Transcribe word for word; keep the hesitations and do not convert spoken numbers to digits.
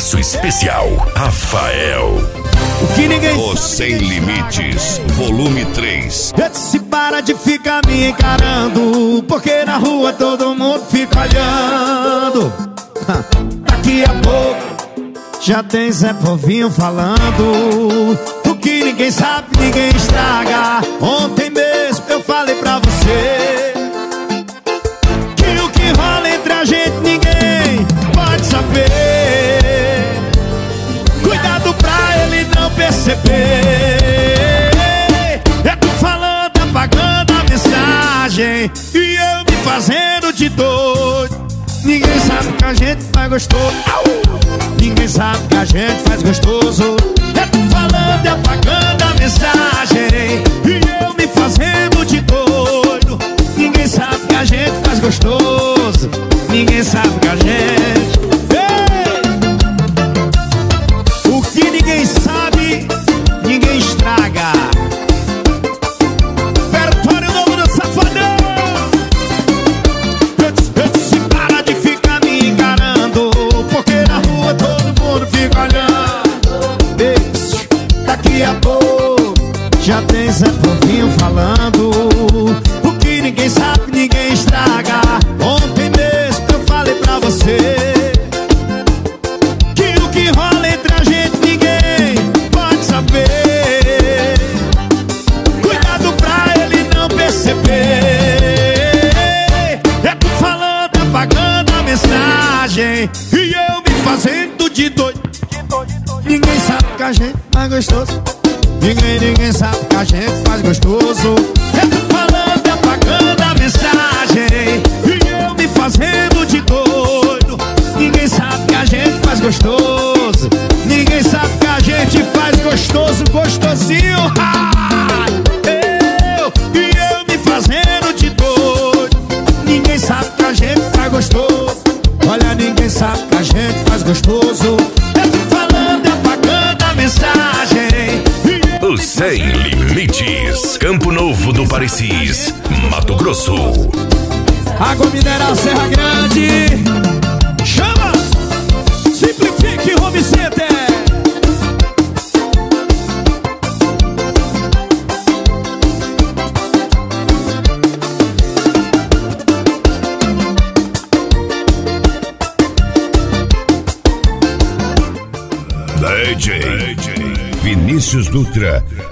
abraço especial, Rafael. O que ninguém Os Sem Limites, volume três. Se para de ficar me encarando, porque na rua todo mundo fica olhando. Daqui a pouco já tem Zé Povinho falando. O que ninguém sabe, ninguém estraga. Ontem mesmo eu falei pra você que o que rola entre a gente ninguém pode saber. Cuidado pra ele não perceber. Eu tô falando, apagando a mensagem e eu me fazendo de doido. Ninguém sabe que a gente faz gostoso. Ninguém sabe que a gente faz gostoso. Eu tô falando e apagando a mensagem e eu me fazendo de doido. Ninguém sabe que a gente faz gostoso. Ninguém sabe que a gente... Ei! O que ninguém sabe, ninguém estraga. Repertório novo do Safadão. Eu disse, eu disse, para de ficar me encarando, porque na rua todo mundo fica olhando. Ei, daqui a pouco já tem Zé Povinho falando. O que ninguém sabe, ninguém estraga. Ontem mesmo eu falei pra você que o que rola entre a gente ninguém pode saber. Cuidado pra ele não perceber. Eu tô falando, apagando a mensagem e eu me fazendo de doido. Ninguém sabe que a gente faz gostoso. Ninguém, ninguém sabe que a gente faz gostoso. Eu tô falando, apagando a mensagem e eu me fazendo de doido. Ninguém sabe que a gente faz gostoso. Ninguém sabe que a gente faz gostoso, gostosinho. Ah, eu e eu me fazendo de doido. Ninguém sabe que a gente faz gostoso. Olha, ninguém sabe que a gente faz gostoso. Eu tô falando, apagando a mensagem. Os Sem Limites, Campo Novo do Parecis, Mato Grosso. Água mineral Serra Grande. Chama! Simplifique Home Center. D J Vinícius Dutra